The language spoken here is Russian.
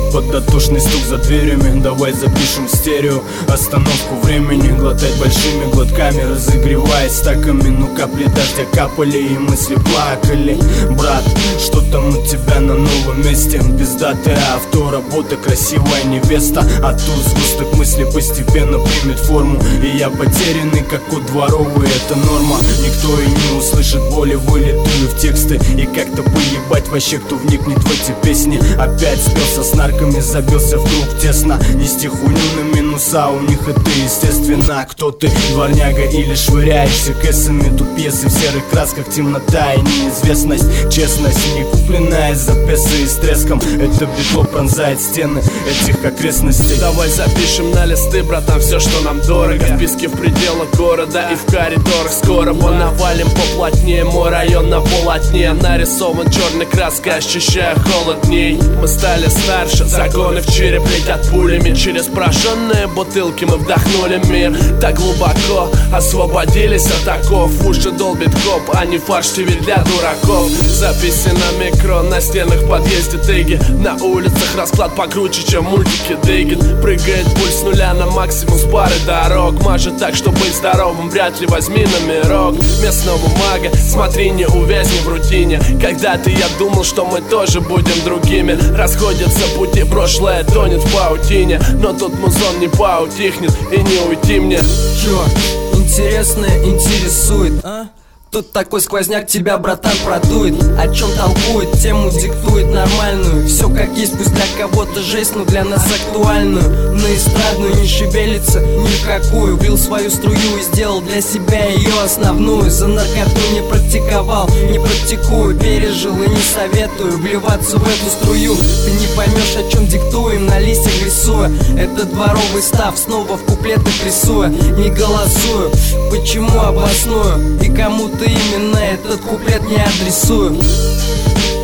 под дотошный стук за дверями. Давай запишем стерео, остановку времени. Глотать большими глотками, разогреваясь стаками. Ну капли дождя капали и мысли плакали. Брат, что там у тебя на новом месте? Пиздатое авто, работа, красивая невеста. А тут сгусток мысли постепенно примет форму. И я потерянный, как кот дворовый, это норма. Никто и не услышит боли, вылитую в тексты. И как-то поебать вообще, кто вникнет в эти песни. Опять спелся с нарками, забился в круг тесно. Нести хуйню на минуса, у них это естественно. Кто ты, дворняга или швыряешься кэсами? Тут пьесы в серых красках, темнота и неизвестность. Честность, не купленная за песы и с треском. Это битло пронзает стены этих окрестностей. Давай запишем на листы, братан, все, что нам дорого. Вписки в пределах города и в коридорах. Скоро понавалим поплотнее, мой район на полотне нарисован черной краской, ощущая холод дней. Мы стали старше, загоны в череп летят пулями. Через прожженные бутылки мы вдохнули мир. Так глубоко освободились от оков. В уши долбит коп, а не фарш теперь для дураков. Записи на микро, на стенах в подъезде теги. На улицах расклад покруче, чем мультики Дыгин. Прыгает пульс с нуля на максимум с пары дорог. Мажет так, что быть здоровым вряд ли возьми номерок местного мага. Смотри, не увязни в рутине. Когда-то я думал, что мы тоже будем другими. Расходятся пути, прошлое тонет в паутине. Но тут музон не поутихнет и не уйти мне. Чё, интересное интересует, а? Тут такой сквозняк тебя, братан, продует. О чем толкует, тему диктует нормальную. Все как есть, пусть для кого-то жесть, но для нас актуальную. На эстрадную не шевелится никакую. Влил свою струю и сделал для себя ее основную. За наркоту не практиковал, не практикую. Пережил и не советую вливаться в эту струю. Ты не поймешь, о чем диктуем, на листьях рисуя. Это дворовый став, снова в куплетах рисуя. Не голосую, почему обосную и кому-то именно этот куплет не адресую.